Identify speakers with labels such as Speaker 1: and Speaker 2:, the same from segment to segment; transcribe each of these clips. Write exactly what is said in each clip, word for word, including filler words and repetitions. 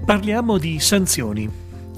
Speaker 1: Parliamo di sanzioni.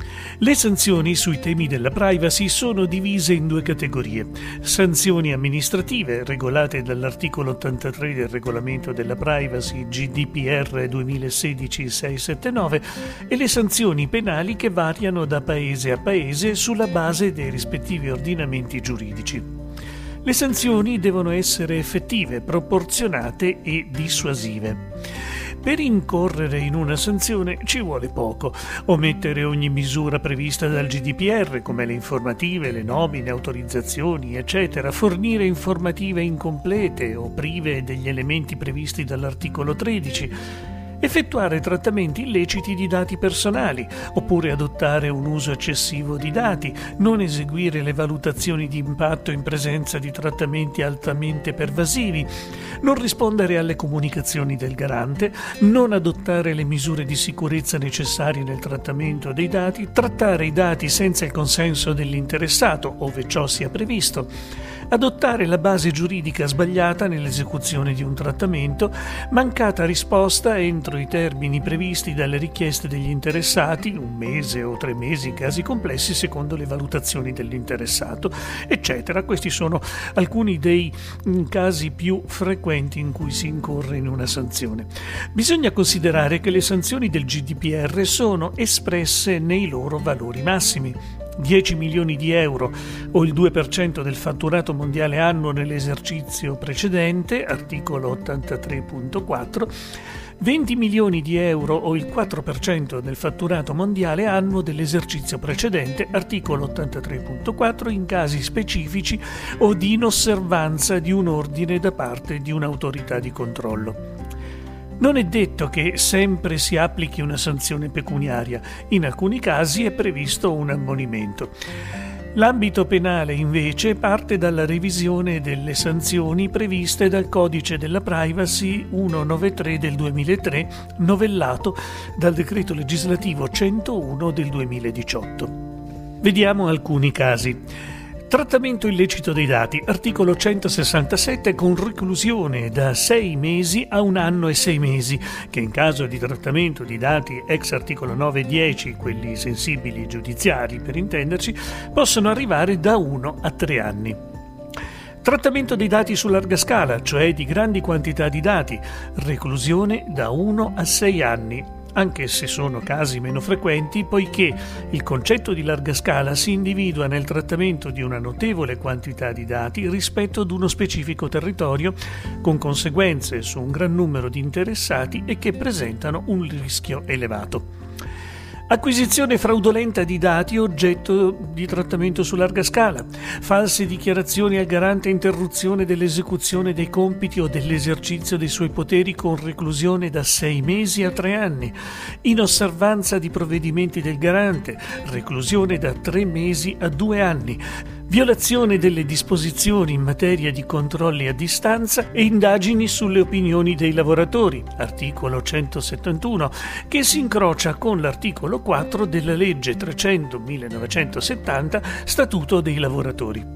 Speaker 1: Le sanzioni sui temi della privacy sono divise in due categorie: sanzioni amministrative, regolate dall'articolo ottantatré del regolamento della privacy G D P R duemilasedici seicentosettantanove, e le sanzioni penali, che variano da paese a paese sulla base dei rispettivi ordinamenti giuridici. Le sanzioni devono essere effettive, proporzionate e dissuasive. Per incorrere in una sanzione ci vuole poco: omettere ogni misura prevista dal G D P R, come le informative, le nomine, autorizzazioni, eccetera, fornire informative incomplete o prive degli elementi previsti dall'articolo tredici, effettuare trattamenti illeciti di dati personali, oppure adottare un uso eccessivo di dati, non eseguire le valutazioni di impatto in presenza di trattamenti altamente pervasivi, non rispondere alle comunicazioni del garante, non adottare le misure di sicurezza necessarie nel trattamento dei dati, trattare i dati senza il consenso dell'interessato, ove ciò sia previsto, adottare la base giuridica sbagliata nell'esecuzione di un trattamento, mancata risposta entro i termini previsti dalle richieste degli interessati, un mese o tre mesi in casi complessi secondo le valutazioni dell'interessato, eccetera. Questi sono alcuni dei casi più frequenti in cui si incorre in una sanzione. Bisogna considerare che le sanzioni del G D P R sono espresse nei loro valori massimi: dieci milioni di euro o il due per cento del fatturato mondiale annuo nell'esercizio precedente, articolo ottantatré punto quattro, venti milioni di euro o il quattro per cento del fatturato mondiale annuo dell'esercizio precedente, articolo ottantatré punto quattro, in casi specifici o di inosservanza di un ordine da parte di un'autorità di controllo. Non è detto che sempre si applichi una sanzione pecuniaria; in alcuni casi è previsto un ammonimento. L'ambito penale, invece, parte dalla revisione delle sanzioni previste dal Codice della Privacy centonovantatré del duemilatré, novellato dal Decreto Legislativo centouno del duemiladiciotto. Vediamo alcuni casi. Trattamento illecito dei dati, articolo centosessantasette, con reclusione da sei mesi a un anno e sei mesi, che in caso di trattamento di dati ex articolo nove e dieci, quelli sensibili giudiziari per intenderci, possono arrivare da uno a tre anni. Trattamento dei dati su larga scala, cioè di grandi quantità di dati, reclusione da uno a sei anni, anche se sono casi meno frequenti, poiché il concetto di larga scala si individua nel trattamento di una notevole quantità di dati rispetto ad uno specifico territorio, con conseguenze su un gran numero di interessati e che presentano un rischio elevato. Acquisizione fraudolenta di dati oggetto di trattamento su larga scala, false dichiarazioni al garante, interruzione dell'esecuzione dei compiti o dell'esercizio dei suoi poteri con reclusione da sei mesi a tre anni, inosservanza di provvedimenti del garante, reclusione da tre mesi a due anni, violazione delle disposizioni in materia di controlli a distanza e indagini sulle opinioni dei lavoratori, articolo centosettantuno, che si incrocia con l'articolo quattro della legge trecento del millenovecentosettanta, Statuto dei lavoratori.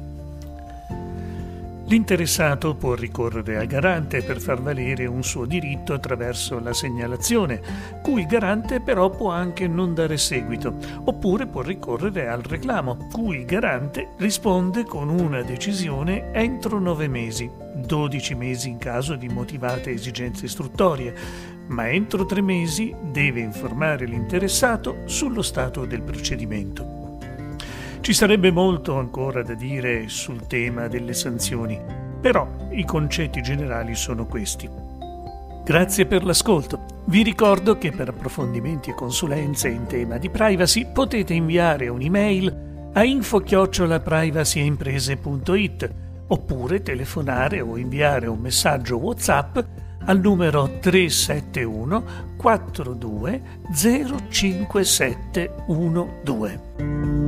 Speaker 1: L'interessato può ricorrere al garante per far valere un suo diritto attraverso la segnalazione, cui il garante però può anche non dare seguito, oppure può ricorrere al reclamo, cui il garante risponde con una decisione entro nove mesi, dodici mesi in caso di motivate esigenze istruttorie, ma entro tre mesi deve informare l'interessato sullo stato del procedimento. Ci sarebbe molto ancora da dire sul tema delle sanzioni, però i concetti generali sono questi. Grazie per l'ascolto. Vi ricordo che per approfondimenti e consulenze in tema di privacy potete inviare un'email a info chiocciola privacyimprese punto it oppure telefonare o inviare un messaggio WhatsApp al numero tre sette uno quattro due zero cinque sette uno due.